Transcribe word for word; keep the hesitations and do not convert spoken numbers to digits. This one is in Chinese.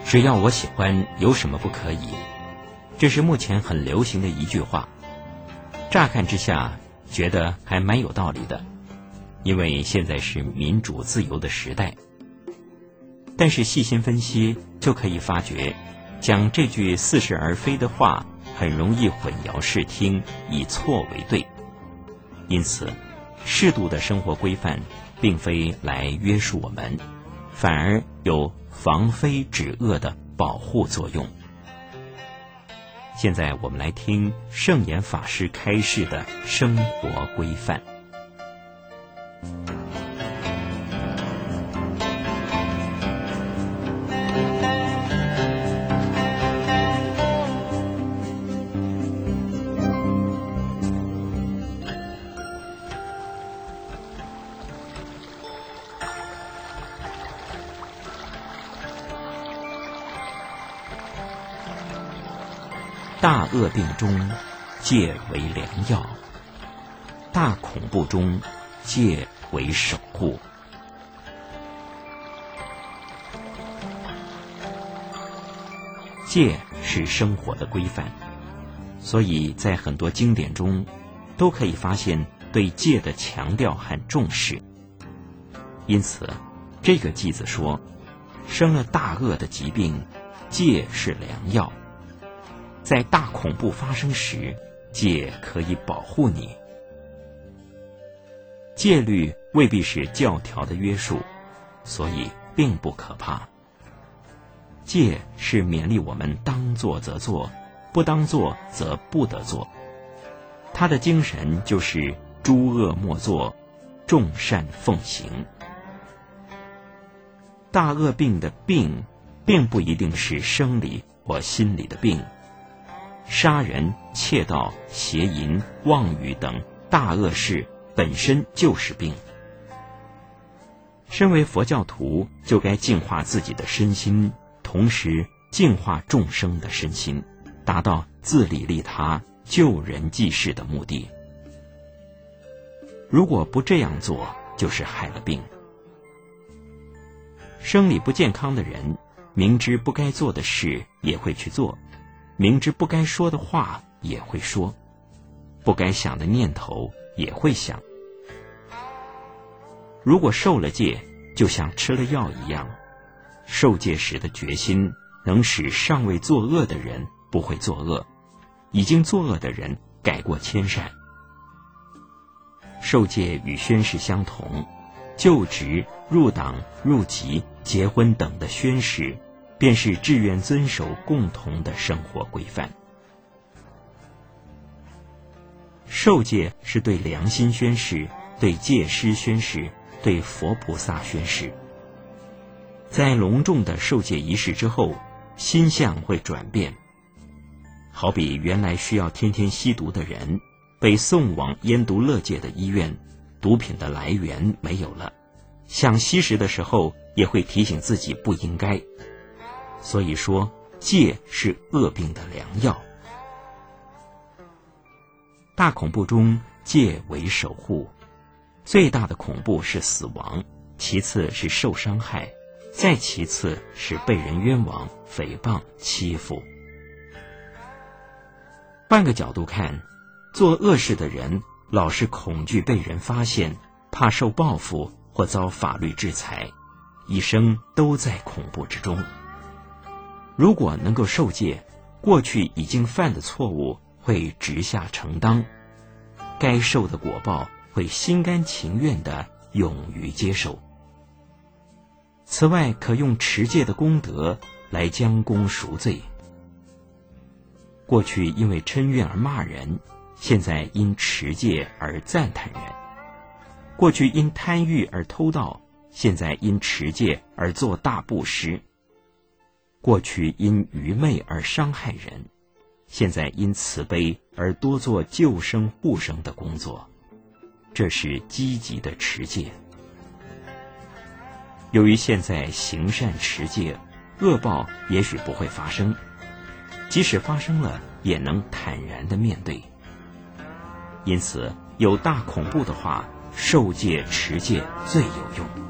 只要我喜欢，有什么不可以？这是目前很流行的一句话。乍看之下，觉得还蛮有道理的，因为现在是民主自由的时代。但是细心分析，就可以发觉，讲这句似是而非的话，很容易混淆视听，以错为对。因此，适度的生活规范，并非来约束我们，反而有防非止恶的保护作用。现在我们来听圣严法师开示的生活规范。大恶病中，戒为良药；大恐怖中，戒为守护。戒是生活的规范，所以在很多经典中，都可以发现对戒的强调和重视。因此，这个偈子说，生了大恶的疾病，戒是良药。在大恐怖发生时，戒可以保护你。戒律未必是教条的约束，所以并不可怕。戒是勉励我们当作则做，不当作则不得做。它的精神就是诸恶莫作，众善奉行。大恶病的病，并不一定是生理或心理的病。杀人、窃盗、邪淫、妄语等大恶事本身就是病。身为佛教徒，就该净化自己的身心，同时净化众生的身心，达到自利利他、救人济世的目的。如果不这样做，就是害了病。生理不健康的人，明知不该做的事也会去做，明知不该说的话也会说，不该想的念头也会想。如果受了戒，就像吃了药一样，受戒时的决心能使尚未作恶的人不会作恶，已经作恶的人改过迁善。受戒与宣誓相同，就职、入党、入籍、结婚等的宣誓，便是志愿遵守共同的生活规范。受戒是对良心宣誓，对戒师宣誓，对佛菩萨宣誓。在隆重的受戒仪式之后，心相会转变。好比原来需要天天吸毒的人，被送往烟毒乐界的医院，毒品的来源没有了，想吸食的时候也会提醒自己不应该。所以说，戒是恶病的良药。大恐怖中，戒为守护。最大的恐怖是死亡，其次是受伤害，再其次是被人冤枉、诽谤、欺负。换个角度看，做恶事的人老是恐惧被人发现，怕受报复或遭法律制裁，一生都在恐怖之中。如果能够受戒，过去已经犯的错误会直下承担，该受的果报会心甘情愿地勇于接受。此外，可用持戒的功德来将功赎罪。过去因为嗔怨而骂人，现在因持戒而赞叹人；过去因贪欲而偷盗，现在因持戒而做大布施；过去因愚昧而伤害人，现在因慈悲而多做救生护生的工作。这是积极的持戒。由于现在行善持戒，恶报也许不会发生，即使发生了，也能坦然地面对。因此，有大恐怖的话，受戒持戒最有用。